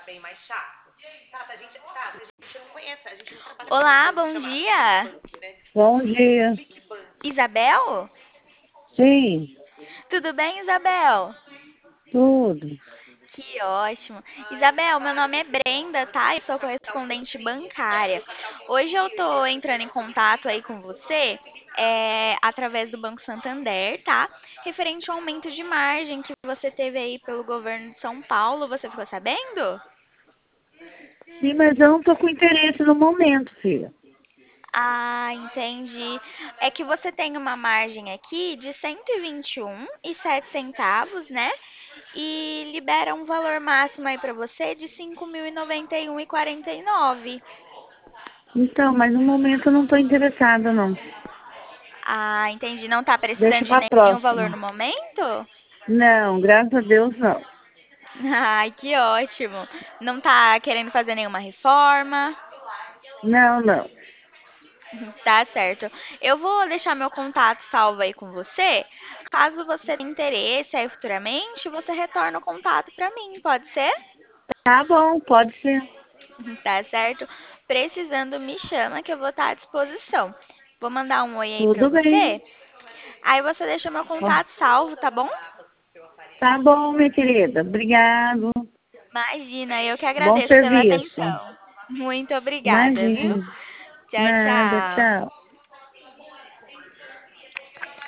Olá, bom dia. Bom dia. Isabel? Sim, Tudo bem, Isabel? tudo. Que ótimo. Isabel, meu nome é Brenda, tá? Eu sou correspondente bancária. Hoje eu tô entrando em contato aí com você, através do Banco Santander, tá? Referente ao aumento de margem que você teve aí pelo governo de São Paulo, você ficou sabendo? Sim, mas eu não tô com interesse no momento, filha. Ah, entendi. É que você tem uma margem aqui de 121,07 centavos, né? E libera um valor máximo aí para você de 5.091,49. Então, mas no momento eu não tô interessada, não. Ah, entendi. Não tá Deixa precisando de pra nenhum valor próxima. no momento? Não, graças a Deus, não. Ai, que ótimo. Não tá querendo fazer nenhuma reforma? Não, não. Tá certo. Eu vou deixar meu contato salvo aí com você. Caso você tenha interesse aí futuramente, você retorna o contato para mim, pode ser? Tá bom, pode ser. Tá certo? Precisando, me chama que eu vou estar à disposição. Vou mandar um oi aí pra Tudo bem. você. Aí você deixa meu Ó, contato salvo, tá bom? tá bom, minha querida. Obrigado. Imagina, eu que Bom agradeço pela serviço. atenção. Muito obrigada, viu? Imagina. Tchau, Nada, tchau. tchau.